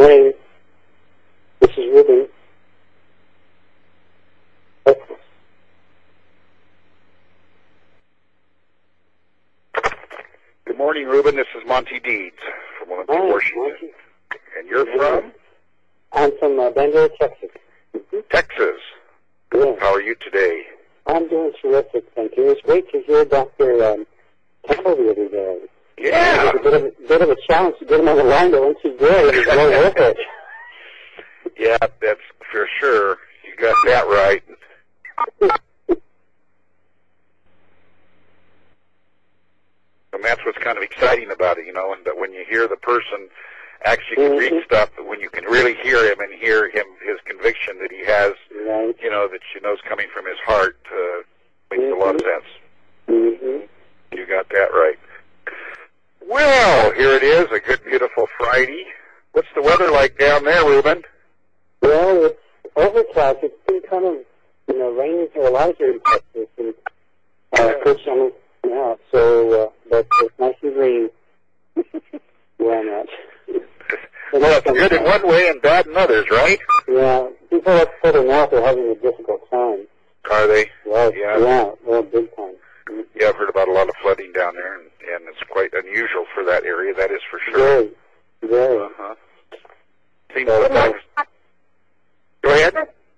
morning. This is Ruben. Good morning, Ruben. This is Monty Deeds from Olympia, Washington. Monty. And you're from? I'm from Bangor, Texas. Texas. Yeah. How are you today? I'm doing terrific, thank you. It's great to hear Dr. Campbell the other day. Yeah. It was a bit of a challenge to get him on the line, but once he's there, it was well worth it. Yeah, that's for sure. You got that right. And that's what's kind of exciting about it, and that when you hear the person actually can read stuff, but when you can really hear him and hear him, his conviction that he has, Right. that you know is coming from his heart, makes a lot of sense. Mm-hmm. You got that right. Well, here it is, a good, beautiful Friday. What's the weather like down there, Ruben? Well, it's overcast. It's been kind of, raining for a lot here in Texas, and first summer out. So, but it's nice and green where I'm at. Well, it's good in one way and bad in others, right? Yeah, people up further north are having a difficult time. Are they? Well, Yeah. Well, big time. Yeah, I've heard about a lot of flooding down there, and it's quite unusual for that area, that is for sure. Very, very. Uh-huh. Seems like... Go ahead.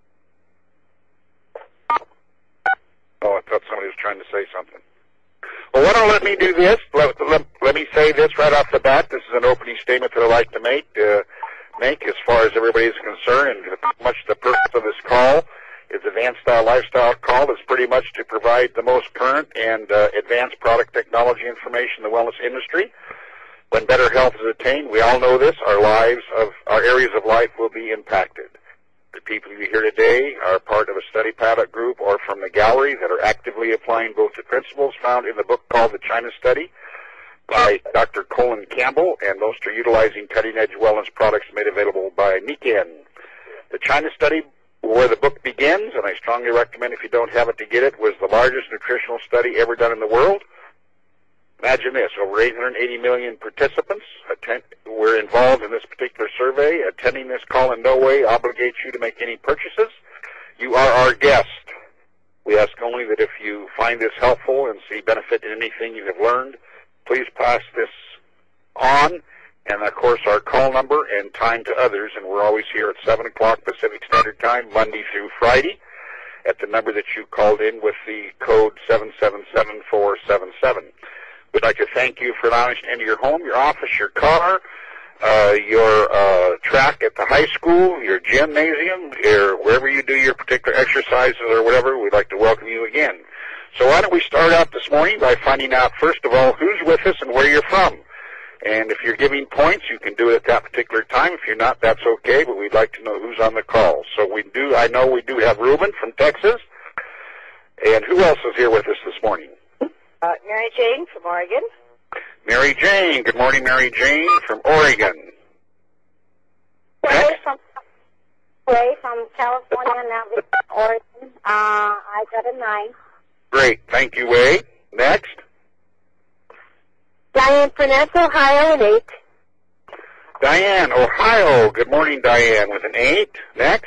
Oh, I thought somebody was trying to say something. Well, why don't let me do this? Let me say this right off the bat. This is an opening statement that I like to make as far as everybody is concerned, and much the purpose of this call is Advanced Style Lifestyle Call is pretty much to provide the most current and advanced product technology information in the wellness industry. When better health is attained, we all know this, our areas of life will be impacted. The people you hear today are part of a study pilot group or from the gallery that are actively applying both the principles found in the book called The China Study by Dr. Colin Campbell, and most are utilizing cutting-edge wellness products made available by Nikken. The China Study, where the book begins, and I strongly recommend if you don't have it to get it, was the largest nutritional study ever done in the world. Imagine this, over 880 million participants were involved in this particular survey. Attending this call in no way obligates you to make any purchases. You are our guest. We ask only that if you find this helpful and see benefit in anything you have learned, please pass this on. And, of course, our call number and time to others, and we're always here at 7 o'clock Pacific Standard Time, Monday through Friday, at the number that you called in with the code 777477. We'd like to thank you for allowing us to enter your home, your office, your car, your track at the high school, your gymnasium, wherever you do your particular exercises or whatever. We'd like to welcome you again. So why don't we start out this morning by finding out, first of all, who's with us and where you're from. And if you're giving points, you can do it at that particular time. If you're not, that's okay, but we'd like to know who's on the call. So I know we do have Ruben from Texas. And who else is here with us this morning? Mary Jane from Oregon. Mary Jane. Good morning, Mary Jane from Oregon. Clay from California, now Oregon. I got a 9. Great. Thank you, Way. Next. Diane Furness, Ohio, an 8. Diane, Ohio. Good morning, Diane, with an 8. Next.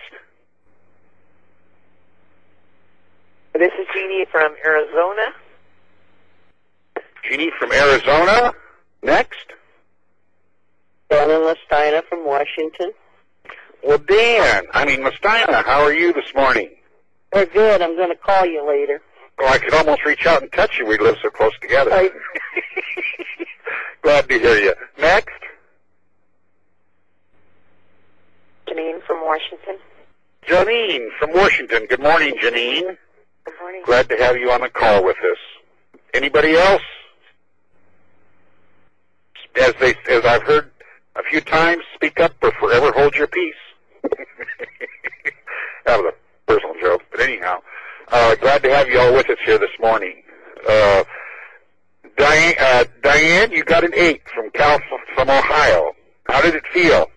This is Jeannie from Arizona. Jeannie from Arizona. Next. Dan and Lestina from Washington. Well, Lestina, how are you this morning? We're good. I'm going to call you later. Oh, I could almost reach out and touch you. We live so close together. Right. Glad to hear you. Next. Janine from Washington. Janine from Washington. Good morning, Janine. Good morning. Glad to have you on the call with us. Anybody else? As I've heard a few times, speak up or forever hold your peace. That was a personal joke, but anyhow, glad to have you all with us here this morning. Diane, you got an 8 from Ohio. How did it feel?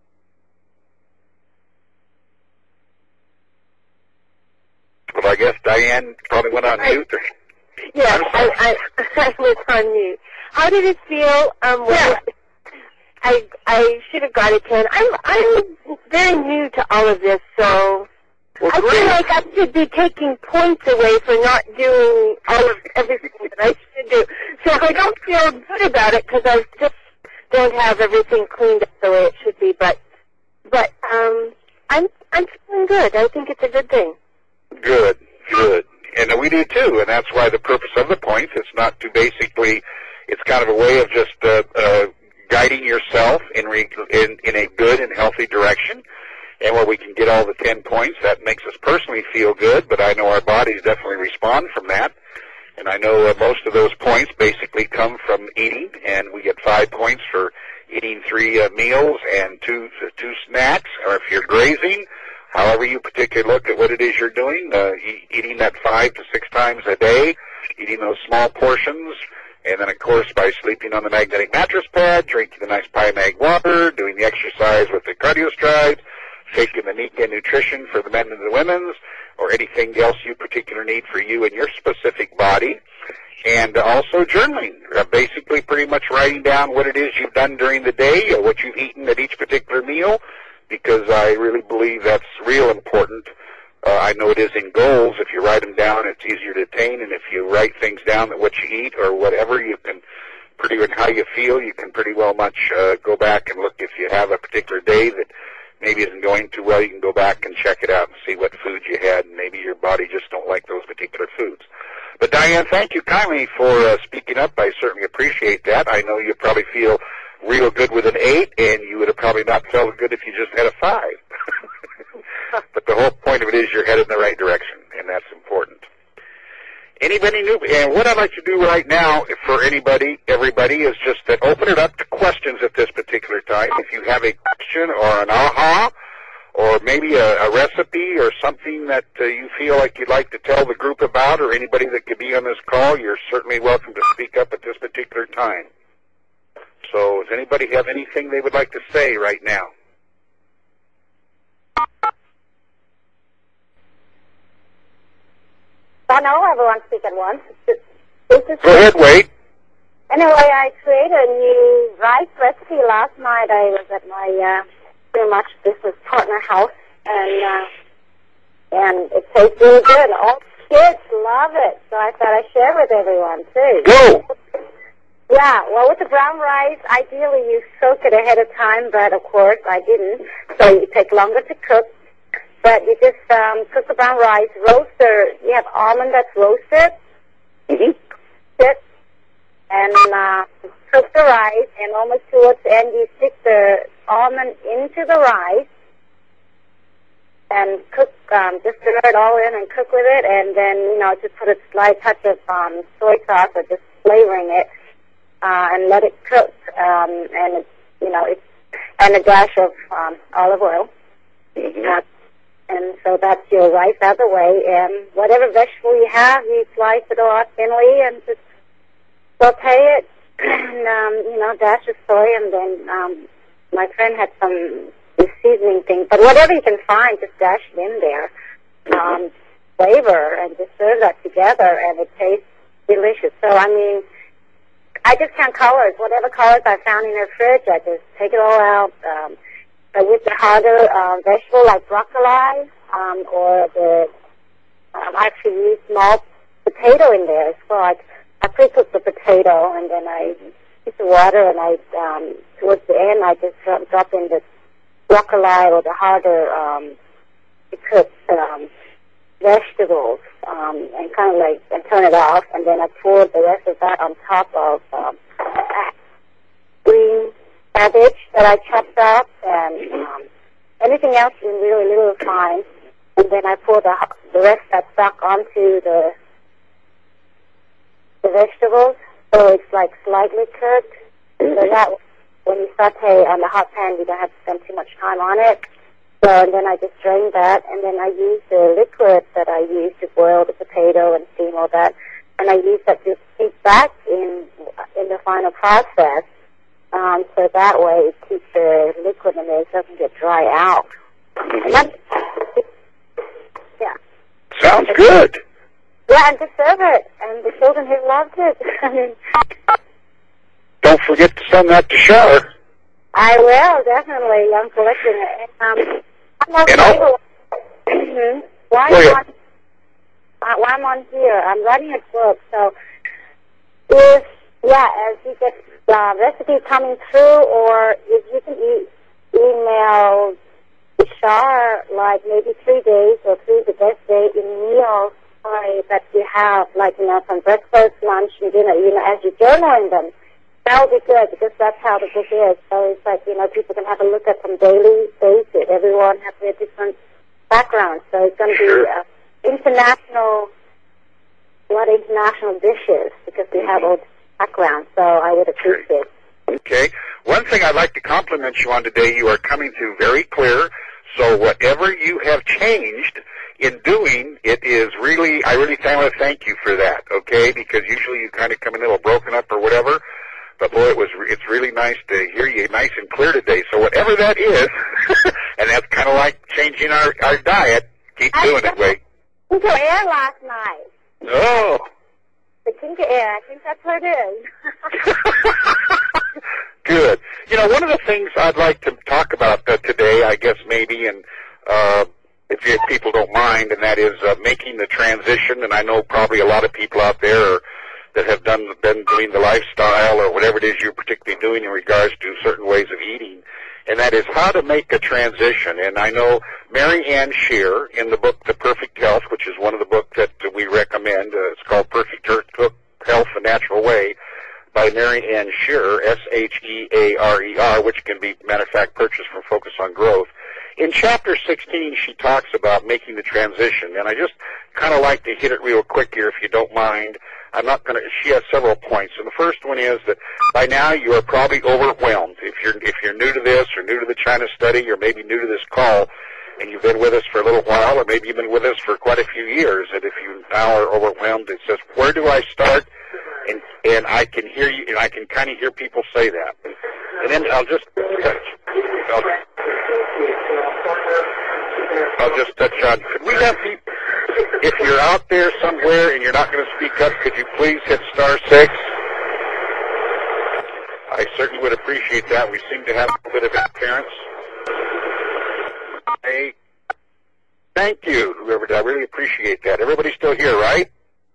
Well, I guess Diane probably went on mute. Yeah, I was on mute. How did it feel? I should have got a 10. I'm very new to all of this, so Well, I feel like I should be taking points away for not doing all of everything that I should do. So I don't feel good about it because I just don't have everything cleaned up the way it should be. But I'm feeling good. I think it's a good thing. Good. And we do too, and that's why the purpose of the points, it's not to basically, it's kind of a way of just guiding yourself in a good and healthy direction. And where we can get all the 10 points, that makes us personally feel good, but I know our bodies definitely respond from that. And I know most of those points basically come from eating, and we get 5 points for eating 3 meals and two snacks, or if you're grazing, however you particularly look at what it is you're doing, eating that 5 to 6 times a day, eating those small portions, and then, of course, by sleeping on the magnetic mattress pad, drinking the nice Pymag water, doing the exercise with the cardio strides, taking the Nika nutrition for the men and the women's, or anything else you particularly need for you and your specific body, and also journaling, basically pretty much writing down what it is you've done during the day, or what you've eaten at each particular meal, because I really believe that's real important. I know it is in goals. If you write them down, it's easier to attain, and if you write things down that what you eat or whatever, you can pretty much how you feel, you can pretty well much go back and look if you have a particular day that maybe isn't going too well, you can go back and check it out and see what foods you had, and maybe your body just don't like those particular foods. But Diane, thank you kindly for speaking up. I certainly appreciate that. I know you probably feel real good with an 8, and you would have probably not felt good if you just had a 5. But the whole point of it is you're headed in the right direction, and that's important. Anybody new? And what I'd like to do right now for everybody, is just to open it up to questions at this particular time. If you have a question or an aha, or maybe a recipe or something that you feel like you'd like to tell the group about, or anybody that could be on this call, you're certainly welcome to speak up at this particular time. So does anybody have anything they would like to say right now? I know everyone speak at once. Go ahead, Wade. Anyway, I created a new rice recipe last night. I was at my pretty much business partner house, and it tastes really good. All kids love it, so I thought I'd share with everyone too. Go. Yeah, well, with the brown rice, ideally you soak it ahead of time, but of course I didn't, so you take longer to cook. But you just cook the brown rice, you have almond that's roasted, and cook the rice, and almost towards the end you stick the almond into the rice, and cook, just stir it all in and cook with it, and then, just put a slight touch of soy sauce or just flavoring it, and let it cook, and and a dash of olive oil. And so that's your rice out of the way, and whatever vegetable you have, you slice it all thinly and just saute it, and, dash of soy, and then my friend had some seasoning thing, but whatever you can find, just dash it in there, flavor, and just serve that together, and it tastes delicious. So, I just count colors. Whatever colors I found in the fridge, I just take it all out. With the harder vegetable like broccoli, or I actually use small potato in there as well. I pre-cook the potato, and then I use the water, and towards the end I just drop in the broccoli or the harder cooked vegetables, and kind of and turn it off, and then I pour the rest of that on top of green cabbage that I chopped up, and anything else in really little fine, and then I pour the rest of that stock onto the vegetables, so it's slightly cooked, so that when you saute on the hot pan, you don't have to spend too much time on it. So, and then I just drain that, and then I use the liquid that I use to boil the potato and steam all that, and I use that to heat back in the final process. So that way it keeps the liquid in there, it doesn't get dry out. And yeah. Sounds good. Yeah, and to serve it, and the children have loved it. Don't forget to send that to Shar. I will, definitely. I'm collecting it. I'm also while I'm on here, I'm writing a book, so as you get recipes coming through, or if you can email Shar, like maybe 3 days or 3 the best day in meals that you have, like, from breakfast, lunch, and dinner, as you journal in them. That would be good, because that's how the book is. So it's like, people can have a look at some daily basis. Everyone has their different backgrounds. So it's going to be a lot of international dishes, because we have all backgrounds. So I would appreciate it. Okay. One thing I'd like to compliment you on today, you are coming through very clear. So whatever you have changed in doing, it is really, I really want to thank you for that, okay? Because usually you kind of come in a little broken up or whatever. But boy, it's really nice to hear you nice and clear today. So whatever that is, and that's kind of like changing our diet, keep doing it, Wade. Ginger ale last night. Oh. The ginger ale, I think that's what it is. Good. One of the things I'd like to talk about today, I guess maybe, and if people don't mind, and that is making the transition. And I know probably a lot of people out there that have been doing the lifestyle or whatever it is you're particularly doing in regards to certain ways of eating, and that is how to make a transition. And I know Mary Ann Shear, in the book The Perfect Health, which is one of the books that we recommend, it's called Perfect Health the Natural Way, by Mary Ann Shearer, Shearer, which can be, matter of fact, purchased from Focus on Growth. In Chapter 16, she talks about making the transition, and I just kind of like to hit it real quick here, if you don't mind. She has several points, and the first one is that by now you are probably overwhelmed. If you're new to this, or new to the China study, or maybe new to this call, and you've been with us for a little while, or maybe you've been with us for quite a few years, and if you now are overwhelmed, it says, where do I start? And I can hear you, and I can kind of hear people say that. And then I'll just touch on, could we have people, if you're out there somewhere and you're not going to speak up, could you please hit *6? I certainly would appreciate that. We seem to have a bit of interference. Hey, thank you, whoever did. I really appreciate that. Everybody's still here, right?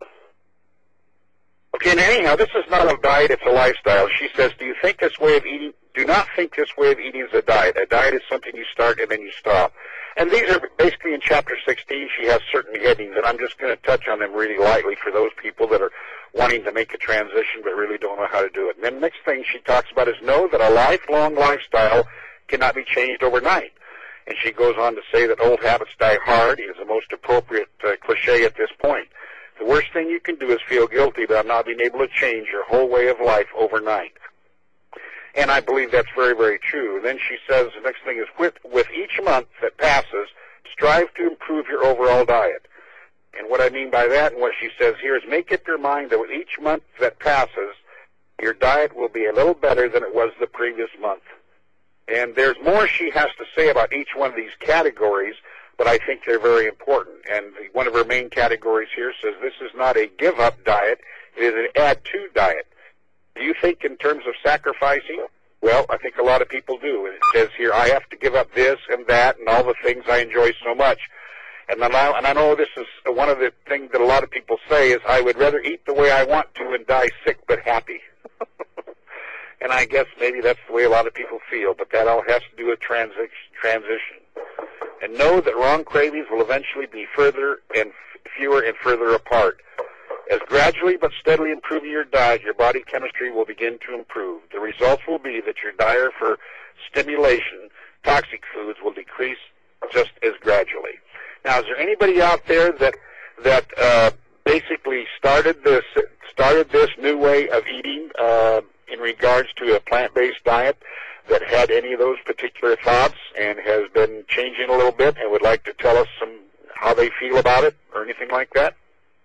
Okay, and anyhow, this is not a diet, it's a lifestyle. She says, do not think this way of eating is a diet. A diet is something you start and then you stop. And these are basically in Chapter 16. She has certain headings, and I'm just going to touch on them really lightly for those people that are wanting to make a transition but really don't know how to do it. And then the next thing she talks about is know that a lifelong lifestyle cannot be changed overnight. And she goes on to say that old habits die hard is the most appropriate cliche at this point. The worst thing you can do is feel guilty about not being able to change your whole way of life overnight. And I believe that's very, very true. And then she says the next thing is with each month that passes, strive to improve your overall diet. And what I mean by that, and what she says here, is make up your mind that with each month that passes, your diet will be a little better than it was the previous month. And there's more she has to say about each one of these categories, but I think they're very important. And one of her main categories here says this is not a give-up diet, it is an add-to diet. Do you think in terms of sacrificing? Well, I think a lot of people do. And it says here, I have to give up this and that and all the things I enjoy so much. And I know this is one of the things that a lot of people say is, I would rather eat the way I want to and die sick but happy. And I guess maybe that's the way a lot of people feel, but that all has to do with transition. And know that wrong cravings will eventually be further and fewer and further apart. As gradually but steadily improving your diet, your body chemistry will begin to improve. The results will be that your desire for stimulation, toxic foods, will decrease just as gradually. Now, is there anybody out there that basically started this new way of eating in regards to a plant-based diet that had any of those particular thoughts and has been changing a little bit and would like to tell us how they feel about it or anything like that?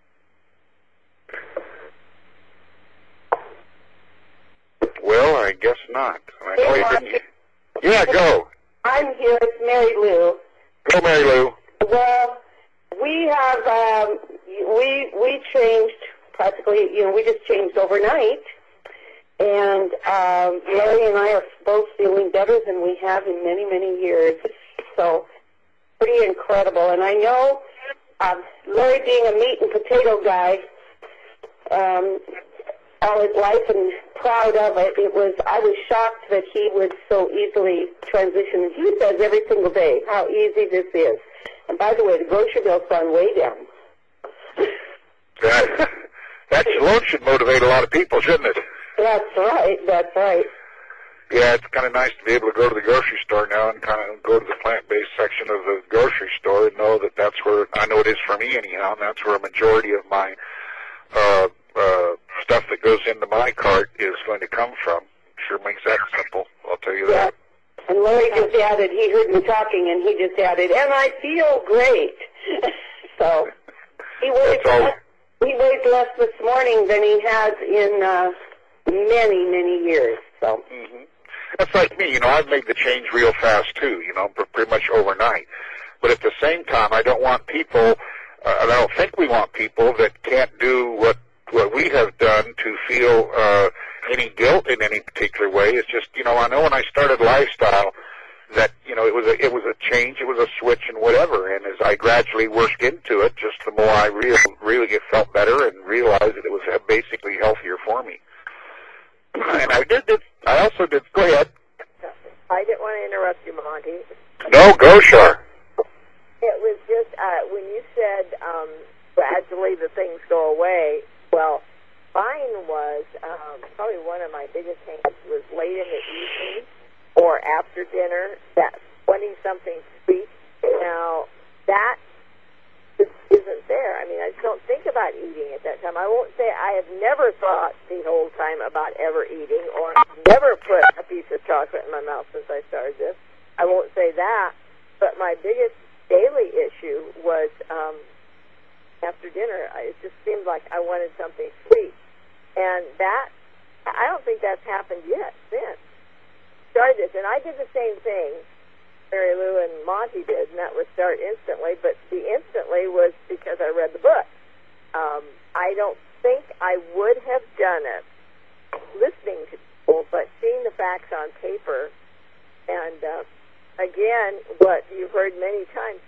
Well, I guess not. I know you didn't. Yeah, go. I'm here. It's Mary Lou. Go, Mary Lou. Well, we have we changed practically. We just changed overnight, And Larry and I are both feeling better than we have in many, many years. So pretty incredible. And I know Larry being a meat and potato guy all his life and proud of it, I was shocked that he would so easily transition. He says every single day how easy this is. And by the way, the grocery bill's gone way down. That alone should motivate a lot of people, shouldn't it? That's right. That's right. Yeah, it's kind of nice to be able to go to the grocery store now and kind of go to the plant-based section of the grocery store and know that that's where, I know it is for me anyhow, and that's where a majority of my stuff that goes into my cart is going to come from. Sure makes that simple, I'll tell you that. And Larry just added, he heard me talking, and he just added, and I feel great. So he weighs less this morning than he has in many, many years. So. Mm-hmm. That's like me, I've made the change real fast too, pretty much overnight. But at the same time, I don't want people, and I don't think we want people that can't do what we have done to feel any guilt in any particular way. It's just, I know when I started Lifestyle that, it was a change, it was a switch and whatever. And as I gradually worked into it, just the more I really felt better and realized that it was basically healthier for me. And I also did, go ahead. I didn't want to interrupt you, Monty. No, go, Shar. It was just, when you said gradually the things go away, well, mine was, probably one of my biggest things was late in the evening or after dinner, that wanting something sweet. Now, that just isn't there. I mean, I just don't think about eating at that time. I won't say I have never thought the whole time about ever eating, or never put a piece of chocolate in my mouth since I started this. I won't say that. But my biggest daily issue was after dinner, it just seemed like I wanted something sweet. And that, I don't think that's happened yet since. Started this, and I did the same thing Mary Lou and Monty did, and that was start instantly, but the instantly was because I read the book. I don't think I would have done it listening to people, but seeing the facts on paper, and again, what you've heard many times,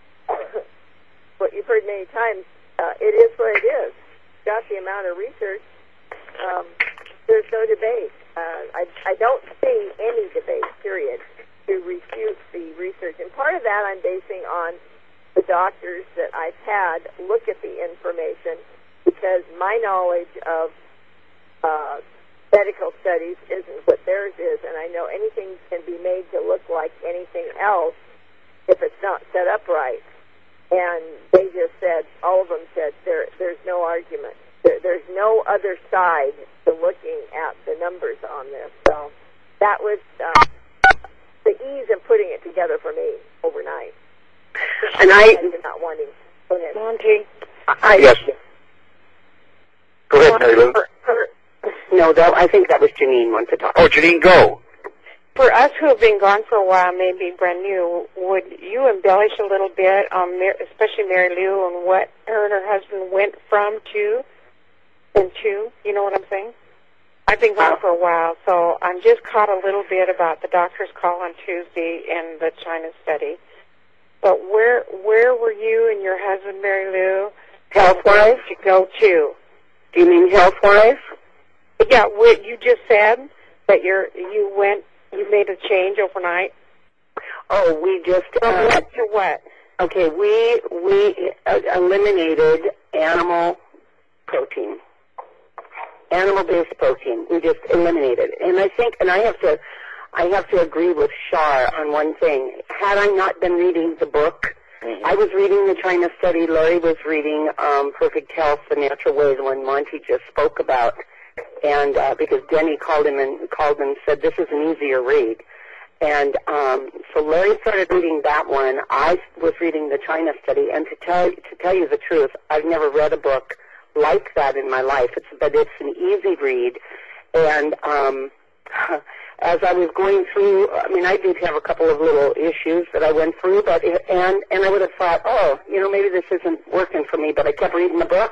it is what it is. Got the amount of research, there's no debate. I don't see any debate, period, to refute the research. And part of that I'm basing on the doctors that I've had look at the information, because my knowledge of medical studies isn't what theirs is, and I know anything can be made to look like anything else if it's not set up right. And they just said, all of them said, there's no argument. There's no other side to looking at the numbers on this. So that was the ease of putting it together for me overnight. And I not wanting. Go ahead. Monty. Yes. Go ahead, Mary Lou. No, I think that was Janine wanted to talk. Oh, Janine, go. For us who have been gone for a while, maybe brand new, would you embellish a little bit on, especially Mary Lou, on what her and her husband went from to and to? You know what I'm saying? I've been gone for a while, so I'm just caught a little bit about the doctor's call on Tuesday and the China study. But where were you and your husband, Mary Lou? Health-wise? To go to? Do you mean health-wise? Yeah, what you just said, that you made a change overnight. Oh, we just From what to what? Okay, we eliminated animal protein, animal-based protein. We just eliminated it. And I think, and I have to agree with Shar on one thing. Had I not been reading the book, I was reading the China study. Laurie was reading Perfect Health, The Natural Way, the one Monty just spoke about. And because Denny called him and said, this is an easier read. And so Larry started reading that one. I was reading the China study. And to tell you the truth, I've never read a book like that in my life. But it's an easy read. And as I was going through, I mean, I did have a couple of little issues that I went through, and I would have thought, maybe this isn't working for me. But I kept reading the book,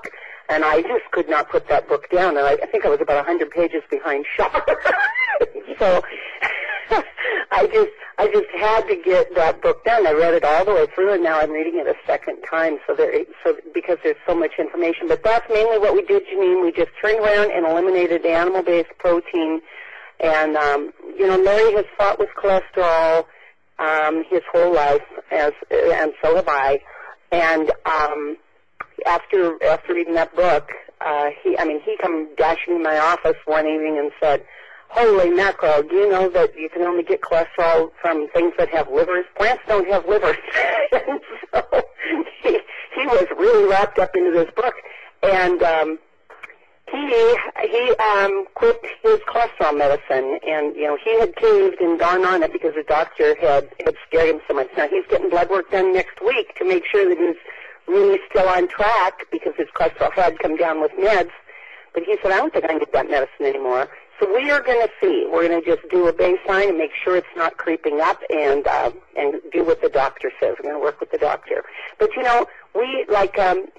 And I just could not put that book down. And I think I was about 100 pages behind Shar. So I just had to get that book done. I read it all the way through, and now I'm reading it a second time. So because there's so much information. But that's mainly what we did, Janine. We just turned around and eliminated the animal-based protein. And Larry has fought with cholesterol his whole life, and so have I. And after reading that book, he came dashing in my office one evening and said, "Holy mackerel, do you know that you can only get cholesterol from things that have livers? Plants don't have livers." And so he was really wrapped up into this book. And he quit his cholesterol medicine, and he had caved and gone on it because the doctor had scared him so much. Now he's getting blood work done next week to make sure that he's really still on track because his cholesterol had come down with meds. But he said, "I don't think I can get that medicine anymore." So we are going to see. We're going to just do a baseline and make sure it's not creeping up, and do what the doctor says. We're going to work with the doctor. But we like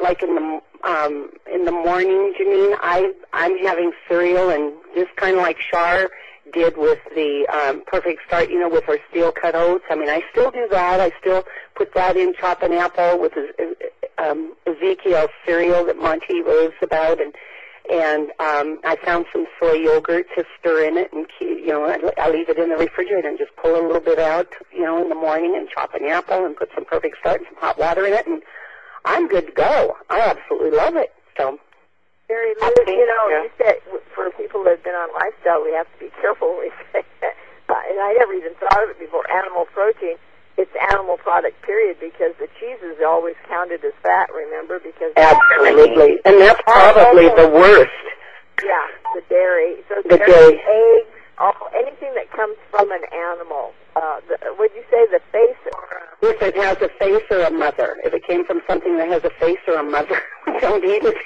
in the morning, Janine, I'm having cereal, and just kind of like Shar did with the Perfect Start, with her steel cut oats. I mean, I still do that. I still put that in, chop an apple with Ezekiel cereal that Monty raves about, and I found some soy yogurt to stir in it, and I leave it in the refrigerator and just pull a little bit out, in the morning, and chop an apple and put some Perfect Start and some hot water in it, and I'm good to go. I absolutely love it. So, Mary Lou, you said for people that have been on lifestyle, we have to be careful when we say that. And I never even thought of it before. Animal protein, it's animal product, period, because the cheese is always counted as fat, remember? Because absolutely. And that's probably the worst. Yeah, the dairy. So the dairy. Eggs, anything that comes from an animal. Would you say the face or if it has a face or a mother? If it came from something that has a face or a mother, we don't eat it.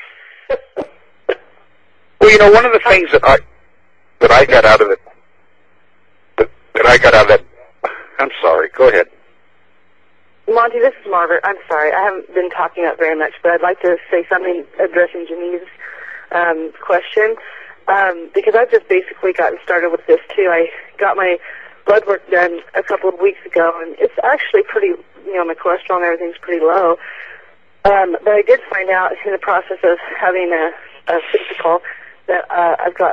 Well, one of the things that I got out of it, I'm sorry, go ahead. Monty, this is Margaret. I'm sorry. I haven't been talking up very much, but I'd like to say something addressing Janine's question, because I've just basically gotten started with this, too. I got my blood work done a couple of weeks ago, and it's actually pretty, my cholesterol and everything's pretty low. But I did find out in the process of having a physical that I've got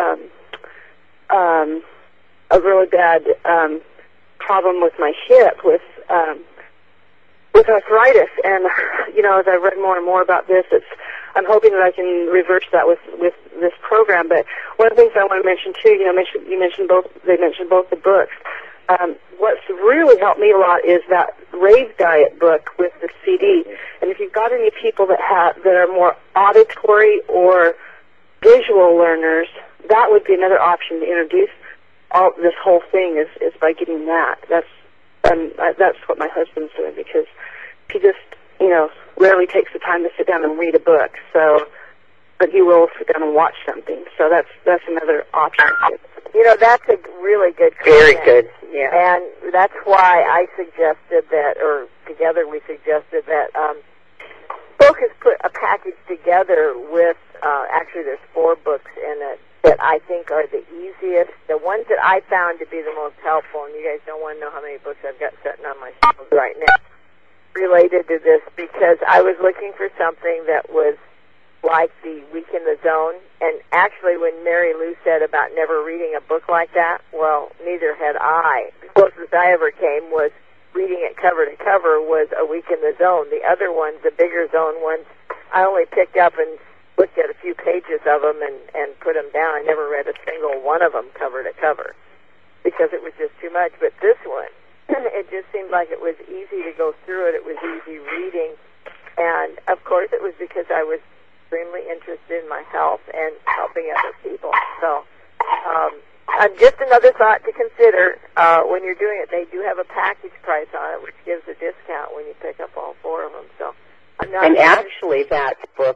a really bad problem with my hip, with arthritis. And as I read more and more about this, I'm hoping that I can reverse that with this program. But one of the things I want to mention too, they mentioned both the books. What's really helped me a lot is that Rave Diet book with the CD. And if you've got any people that are more auditory or visual learners, that would be another option to introduce this whole thing is by getting that. That's what my husband's doing, because he just rarely takes the time to sit down and read a book. So, but he will sit down and watch something. So that's another option. That's a really good comment. Very good. Yeah. And that's why I suggested that, or together we suggested that Focus put a package together with, actually there's 4 books in it that I think are the easiest, the ones that I found to be the most helpful, and you guys don't want to know how many books I've got sitting on my shelves right now related to this, because I was looking for something that was like the Week in the Zone, and actually when Mary Lou said about never reading a book like that, well, neither had I. The closest I ever came was reading it cover to cover was A Week in the Zone. The other ones, the bigger zone ones, I only picked up and looked at a few pages of them and put them down. I never read a single one of them cover to cover because it was just too much. But this one, it just seemed like it was easy to go through it. It was easy reading. And, of course, it was because I was extremely interested in my health and helping other people. So just another thought to consider when you're doing it. They do have a package price on it, which gives a discount when you pick up all 4 of them. So I'm not. And actually, that book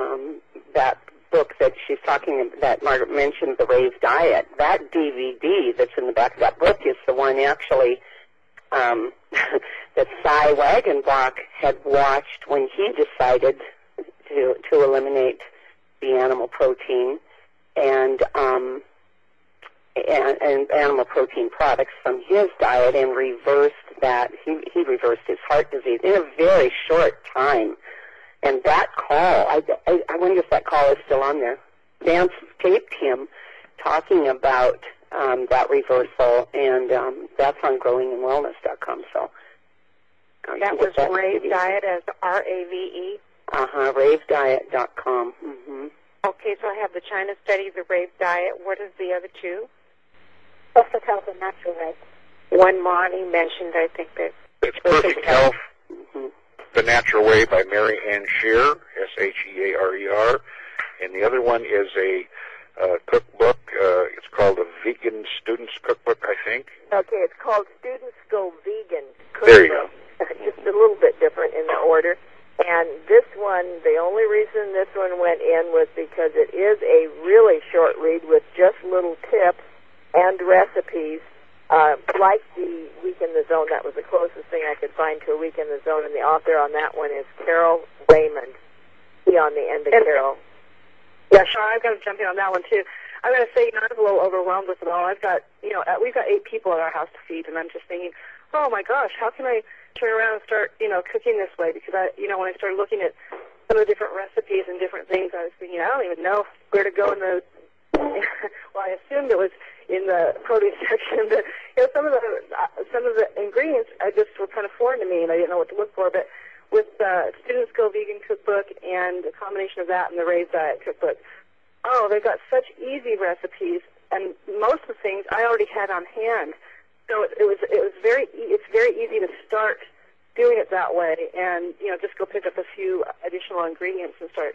that she's talking, that Margaret mentioned, the Rave Diet, that DVD that's in the back of that book is the one actually that Cy Wagenbach had watched when he decided to eliminate the animal protein and animal protein products from his diet and reversed that. He reversed his heart disease in a very short time. And that call, I wonder if that call is still on there. Vance taped him talking about that reversal, and that's on growingandwellness.com. So that was Rave Diet, as R-A-V-E? RaveDiet.com. Mm-hmm. Okay, so I have the China Study, the Rave Diet. What is the other two? Perfect Health and Natural Way. One Marty mentioned, I think that... It's Perfect Health, The Natural Way by Mary Ann Shearer, S-H-E-A-R-E-R. And the other one is a cookbook. It's called the Vegan Students Cookbook, I think. Okay, it's called Students Go Vegan Cookbook. There you go. Just a little bit different in the order. And this one, the only reason this one went in was because it is a really short read with just little tips and recipes, like the Week in the Zone. That was the closest thing I could find to a Week in the Zone, and the author on that one is Carol Raymond. He on the end of Carol. Yeah, Sean, I've got to jump in on that one, too. I'm going to say, I was a little overwhelmed with it all. I've got, we've got 8 people at our house to feed, and I'm just thinking, oh, my gosh, how can I turn around and start, cooking this way? Because, when I started looking at some of the different recipes and different things, I was thinking, I don't even know where to go in the, well, I assumed it was in the produce section, but, some of the ingredients just were kind of foreign to me, and I didn't know what to look for, but with Students Go Vegan Cookbook and a combination of that and the Rave Diet Cookbook, they've got such easy recipes, and most of the things I already had on hand. So it's very easy to start doing it that way, and just go pick up a few additional ingredients and start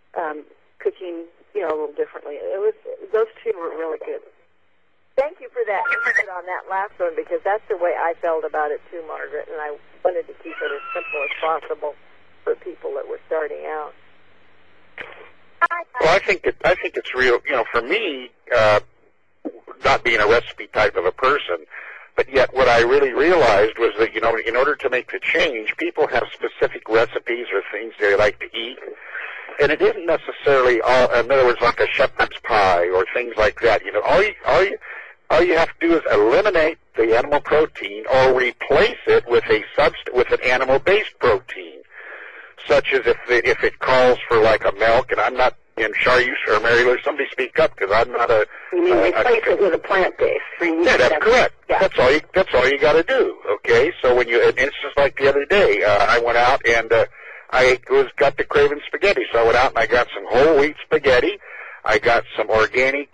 cooking a little differently. Those two were really good. Thank you for that input on that last one, because that's the way I felt about it too, Margaret, and I wanted to keep it as simple as possible for people that were starting out. Well, I think it's real. For me, not being a recipe type of a person, but yet what I really realized was that in order to make the change, people have specific recipes or things they like to eat, and it isn't necessarily all. In other words, like a shepherd's pie or things like that. All you have to do is eliminate the animal protein or replace it with with an animal-based protein, such as if it calls for like a milk, and I'm not. And Sharice or Mary Lou, somebody speak up, because I'm not a. You mean replace it with a plant-based? Yeah, that's correct. Yeah. That's all you got to do. Okay, so it's just like the other day, I went out and I got the craving spaghetti, so I went out and I got some whole wheat spaghetti. I got some organic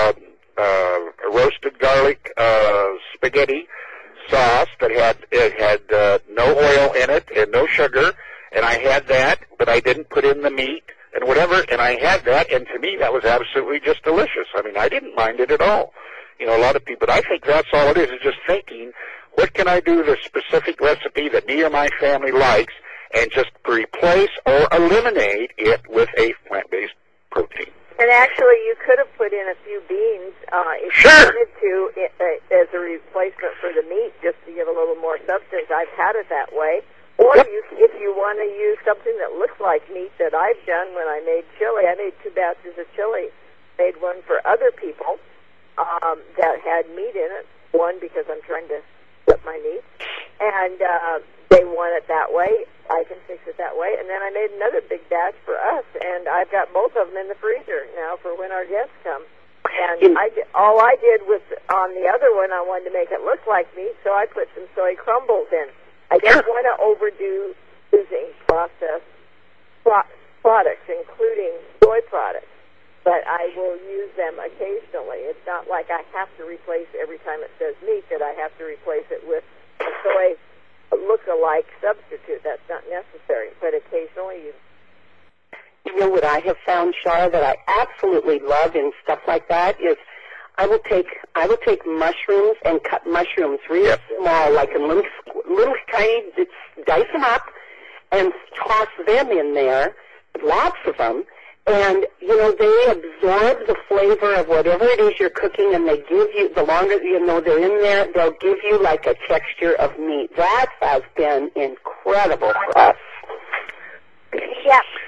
roasted garlic spaghetti sauce that had no oil in it and no sugar, and I had that, but I didn't put in the meat and whatever, and I had that, and to me that was absolutely just delicious. I mean, I didn't mind it at all. A lot of people, but I think that's all it is just thinking, what can I do with a specific recipe that me or my family likes, and just replace or eliminate it with a plant-based protein. And actually, you could have put in a few beans if sure. you wanted to as a replacement for the meat, just to give a little more substance. I've had it that way. Or if you want to use something that looks like meat that I've done when I made chili. I made 2 batches of chili. Made one for other people that had meat in it. One because I'm trying to flip my meat. And they want it that way. I can fix it that way. And then I made another big batch for us. And I've got both of them in the freezer now for when our guests come. And all I did was, on the other one, I wanted to make it look like meat, so I put some soy crumbles in. I don't want to overdo using processed products, including soy products, but I will use them occasionally. It's not like I have to replace every time it says meat that I have to replace it with a soy look-alike substitute. That's not necessary, but occasionally you... You know what I have found, Shar, that I absolutely love in stuff like that is I will take mushrooms and cut mushrooms really small, like in little tiny, dice them up and toss them in there, lots of them, and they absorb the flavor of whatever it is you're cooking, and they give you, the longer they're in there, they'll give you like a texture of meat. That has been incredible for us. Yeah.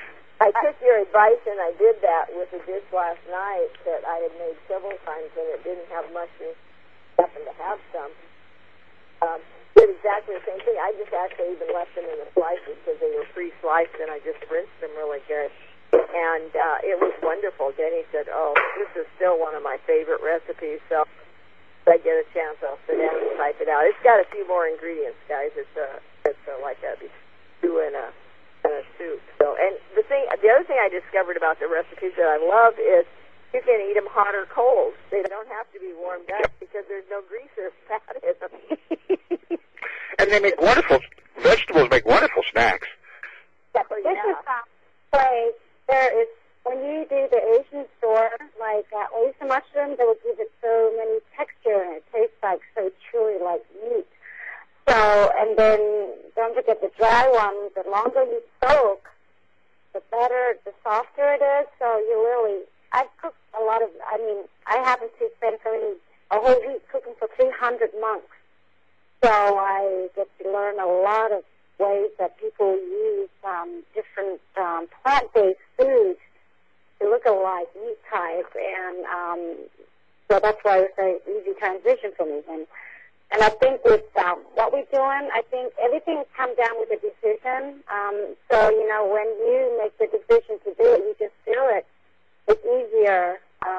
I took your advice and I did that with a dish last night that I had made several times and it didn't have mushrooms. Happened to have some. Did exactly the same thing. I just actually even left them in the slices because they were pre-sliced and I just rinsed them really good. And it was wonderful. Jenny said, oh, this is still one of my favorite recipes. So if I get a chance, I'll sit down and type it out. It's got a few more ingredients, guys. It's like a stew and a soup. So, and the other thing I discovered about the recipes that I love is you can eat them hot or cold. They don't have to be warmed up because there's no grease or fat in them. And they make vegetables make wonderful snacks. This is way there is, when you do the Asian store, like oyster mushroom, they will give it so many texture and it tastes like so chewy, like meat. So, and then don't forget the dry ones. The longer you soak, the better, the softer it is. So you really, I've cooked a lot of, I happen to spend a whole week cooking for 300 monks. So I get to learn a lot of ways that people use different plant-based foods to look alike meat type. And so that's why it's an easy transition for me. And I think with what we're doing, I think everything comes down with a decision. So, when you make the decision to do it, you just do it. It's easier.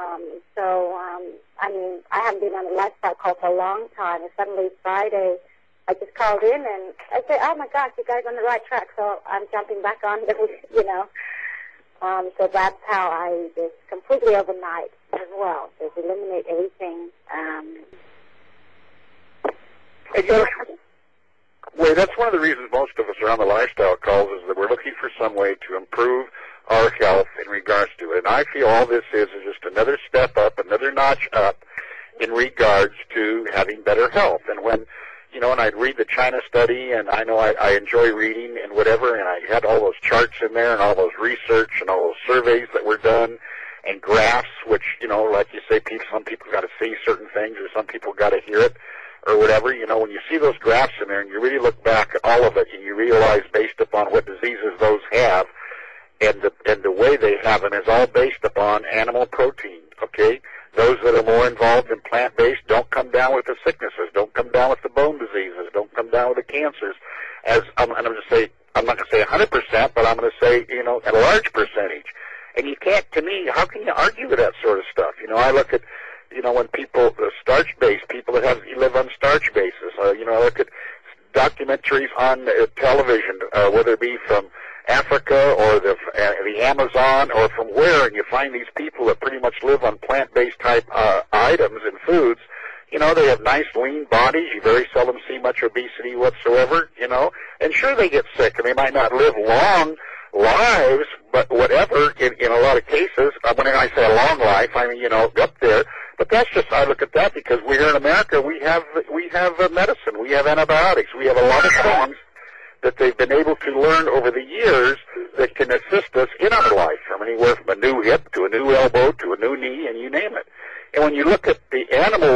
I haven't been on a lifestyle call for a long time. And suddenly Friday, I just called in and I said, oh, my gosh, you guys are on the right track. So I'm jumping back on, so that's how I just completely overnight as well. Just eliminate everything. Well, that's one of the reasons most of us are on the lifestyle calls is that we're looking for some way to improve our health in regards to it. And I feel all this is just another step up, another notch up in regards to having better health. And when, and I'd read the China study, and I know I enjoy reading and whatever, and I had all those charts in there and all those research and all those surveys that were done and graphs, which, like you say, some people got to see certain things or some people got to hear it or whatever. When you see those graphs in there and you really look back at all of it and you realize based upon what diseases those have and the way they have them is all based upon animal protein, okay? Those that are more involved in plant-based don't come down with the sicknesses, don't come down with the bone diseases, don't come down with the cancers. I'm not going to say 100%, but I'm going to say, at a large percentage. And you can't, to me, how can you argue with that sort of stuff? I look at, when people, starch-based, people that live on starch basis, I look at documentaries on television, whether it be from Africa or the Amazon or from where, and you find these people that pretty much live on plant-based type items and foods. They have nice lean bodies. You very seldom see much obesity whatsoever, and sure they get sick and they might not live long lives, but whatever, in a lot of cases, when I say a long life, I mean, up there. But that's just, I look at that because we're here in America, we have medicine, we have antibiotics, we have a lot of things that they've been able to learn over the years that can assist us in our life, from anywhere from a new hip to a new elbow to a new knee, and you name it. And when you look at the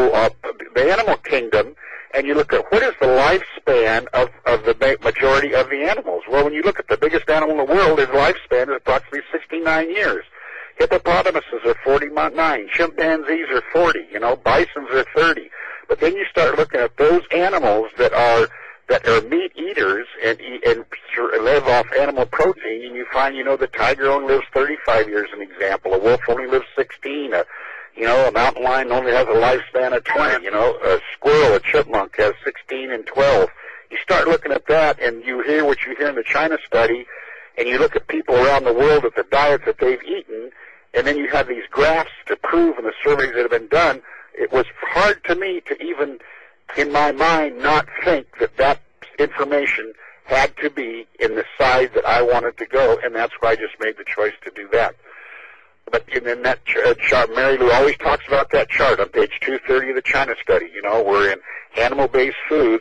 animal kingdom, and you look at what is the lifespan of the majority of the animals, well, when you look at the biggest animal in the world, his lifespan is approximately 69 years. Hippopotamuses are 49, chimpanzees are 40, bisons are 30. But then you start looking at those animals that are meat eaters and live off animal protein, and you find, the tiger only lives 35 years, an example. A wolf only lives 16. A mountain lion only has a lifespan of 20. A squirrel, a chipmunk has 16 and 12. You start looking at that, and you hear what you hear in the China study, and you look at people around the world at the diets that they've eaten, and then you have these graphs to prove in the surveys that have been done. It was hard to me to even, in my mind, not think that information had to be in the side that I wanted to go, and that's why I just made the choice to do that. But in that chart, Mary Lou always talks about that chart on page 230 of the China study. Where in animal-based foods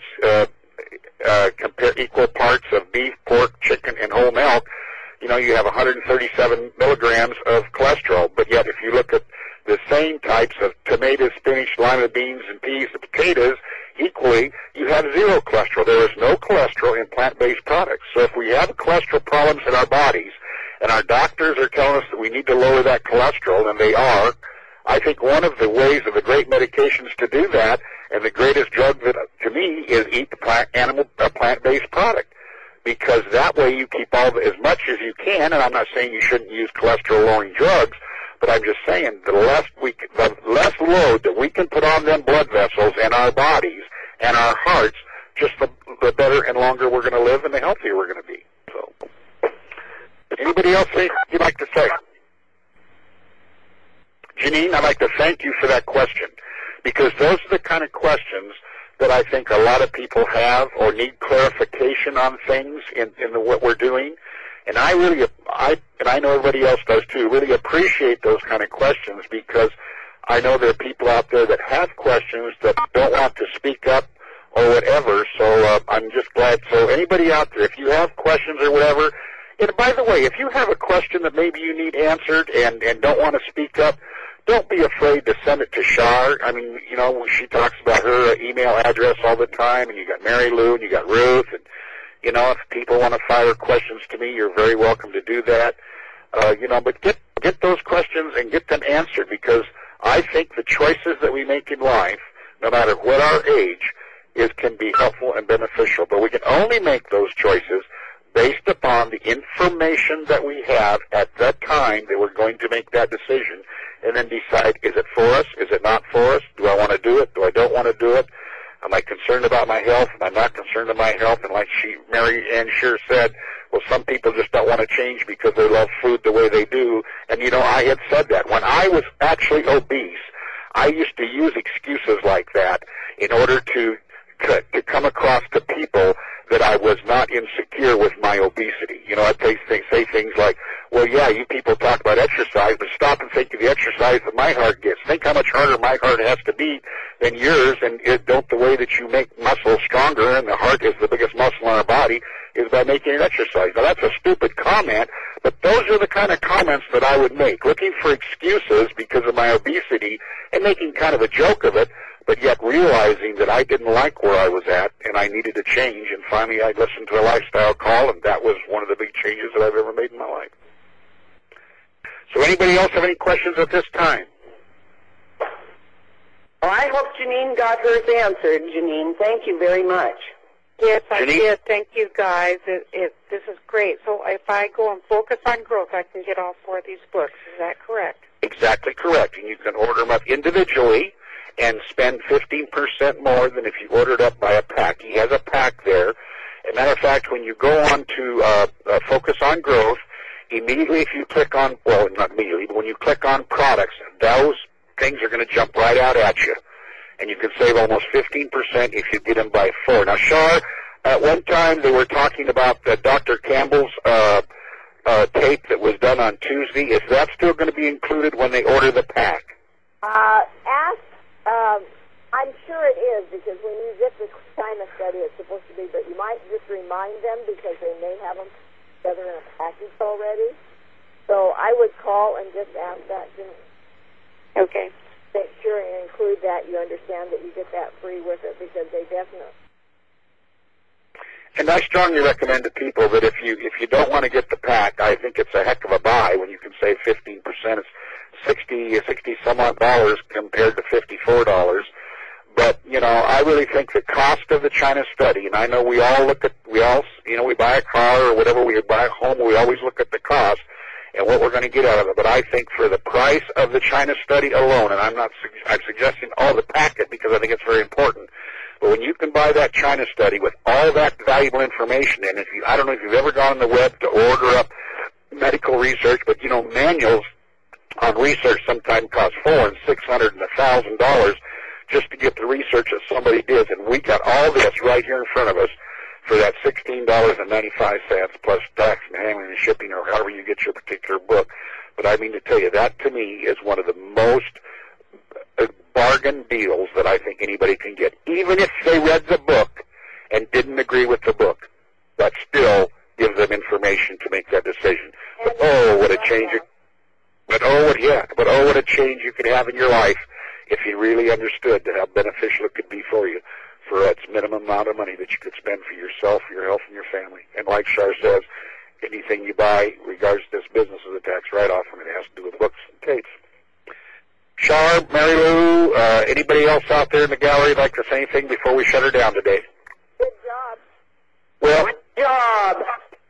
compare equal parts of beef, pork, chicken, and whole milk. You have 137 milligrams of cholesterol. But yet, if you look at the same types of tomatoes, spinach, lima beans, and peas and potatoes, equally, you have zero cholesterol. There is no cholesterol in plant-based products. So if we have cholesterol problems in our bodies, and our doctors are telling us that we need to lower that cholesterol, and they are. I think one of the ways of the great medications to do that, and the greatest drug that, to me, is eat the plant-based product, because that way you keep as much as you can. And I'm not saying you shouldn't use cholesterol-lowering drugs, but I'm just saying the less load that we can put on them blood vessels and our bodies and our hearts, just the better and longer we're going to live, and the healthier we're going to be. So, anybody else you'd like to say? Janine, I'd like to thank you for that question, because those are the kind of questions that I think a lot of people have or need clarification on things in what we're doing. And I know everybody else does too, really appreciate those kind of questions, because I know there are people out there that have questions that don't want to speak up or whatever. So I'm just glad. So anybody out there, if you have questions or whatever, and by the way, if you have a question that maybe you need answered and don't want to speak up, don't be afraid to send it to Shar. I mean, you know, she talks about her email address all the time, and you got Mary Lou and you got Ruth, and you know, if people want to fire questions to me, you're very welcome to do that. You know, but get those questions and get them answered, because I think the choices that we make in life, no matter what our age, can be helpful and beneficial. But we can only make those choices based upon the information that we have at that time that we're going to make that decision, and then decide, is it for us? Is it not for us? Do I want to do it? Do I don't want to do it? Am I concerned about my health? Am I not concerned about my health? And like Mary Ann Shear said, well, some people just don't want to change because they love food the way they do. And, you know, I had said that. When I was actually obese, I used to use excuses like that in order to come across to people that I was not insecure with my obesity. You know, I'd say things like, well, yeah, you people talk about exercise, but stop and think of the exercise that my heart gets. Think how much harder my heart has to beat than yours, and don't the way that you make muscle stronger, and the heart is the biggest muscle in our body, is by making an exercise. Now, that's a stupid comment, but those are the kind of comments that I would make, looking for excuses because of my obesity and making kind of a joke of it, but yet realizing that I didn't like where I was at and I needed to change. And finally I listened to a lifestyle call, and that was one of the big changes that I've ever made in my life. So anybody else have any questions at this time? Well, I hope Janine got hers answered. Janine, thank you very much. Yes, I did. Thank you, guys. This is great. So if I go and focus on growth, I can get all 4 of these books. Is that correct? Exactly correct. And you can order them up individually and spend 15% more than if you ordered up by a pack. He has a pack there. As a matter of fact, when you go on to Focus on Growth, immediately if you click on, well, not immediately, but when you click on products, those things are going to jump right out at you. And you can save almost 15% if you get them by 4. Now, Shar, at one time they were talking about Dr. Campbell's tape that was done on Tuesday. Is that still going to be included when they order the pack? I'm sure it is, because when you get the China study, it's supposed to be, but you might just remind them because they may have them together in a package already. So I would call and just ask that. Okay. Make sure and include that. You understand that you get that free with it, because they definitely. And I strongly recommend to people that if you don't want to get the pack, I think it's a heck of a buy when you can save 15%. It's $60 some odd dollars compared to $54. But, you know, I really think the cost of the China study, and I know we buy a car or whatever, we buy a home, we always look at the cost and what we're going to get out of it. But I think for the price of the China study alone, and I'm suggesting all the packet because I think it's very important, but when you can buy that China study with all that valuable information in it, I don't know if you've ever gone on the web to order up medical research, but, you know, manuals on research sometimes cost $400 and $600 and $1,000 just to get the research that somebody did. And we got all this right here in front of us for that $16.95 plus tax and handling and shipping, or however you get your particular book. But I mean to tell you, that to me is one of the most bargain deals that I think anybody can get. Even if they read the book and didn't agree with the book, that still gives them information to make that decision. But what a change! But what a change you could have in your life if you really understood how beneficial it could be for you, for its minimum amount of money that you could spend for yourself, your health, and your family. And like Shar says, anything you buy in regards to this business is a tax write-off, and it has to do with books and tapes. Char, Mary Lou, anybody else out there in the gallery like to say anything before we shut her down today? Good job. Well, Good job.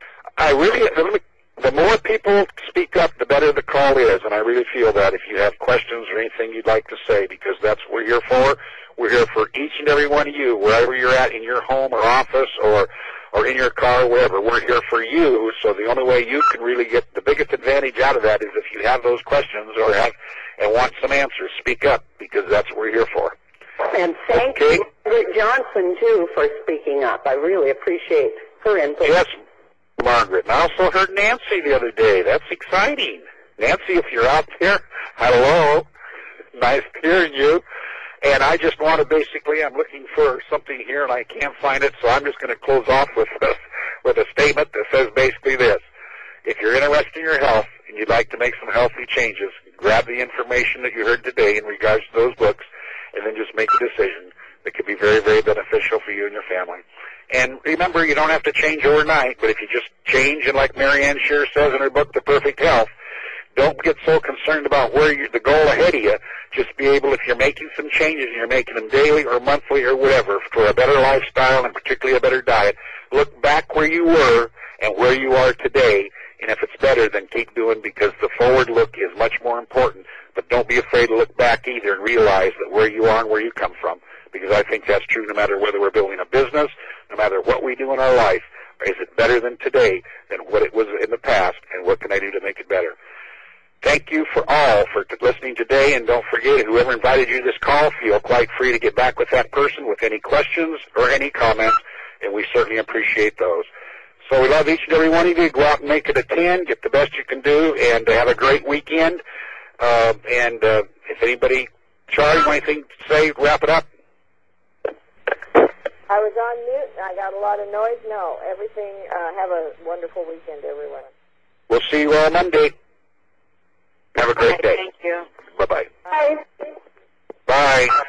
The more people speak up, the better the call is, and I really feel that if you have questions or anything you'd like to say, because that's what we're here for. We're here for each and every one of you, wherever you're at, in your home or office or in your car, wherever. We're here for you, so the only way you can really get the biggest advantage out of that is if you have those questions and want some answers, speak up, because that's what we're here for. And thank you, Margaret Johnson, too, for speaking up. I really appreciate her input. Yes, Margaret. And I also heard Nancy the other day. That's exciting. Nancy, if you're out there, hello. Nice hearing you. And I just want to basically, I'm looking for something here, and I can't find it, so I'm just going to close off with a statement that says basically this. If you're interested in your health and you'd like to make some healthy changes, grab the information that you heard today in regards to those books, and then just make a decision that could be very, very beneficial for you and your family. And remember, you don't have to change overnight, but if you just change, and like Marianne Shear says in her book, The Perfect Health, don't get so concerned about the goal ahead of you. Just be able, if you're making some changes, and you're making them daily or monthly or whatever, for a better lifestyle and particularly a better diet, look back where you were and where you are today, and if it's better, then keep doing, because the forward look is much more important. But don't be afraid to look back either and realize that where you are and where you come from, because I think that's true no matter whether we're building a business, no matter what we do in our life. Is it better than today than what it was in the past, and what can I do to make it better? Thank you for listening today, and don't forget, whoever invited you to this call, feel quite free to get back with that person with any questions or any comments, and we certainly appreciate those. So we love each and every one of you. Go out and make it a 10, get the best you can do, and have a great weekend. If anybody, Charlie, want anything to say, wrap it up? I was on mute, and I got a lot of noise. No, everything, have a wonderful weekend, everyone. We'll see you all Monday. Have a great day. Thank you. Bye-bye. Bye. Bye.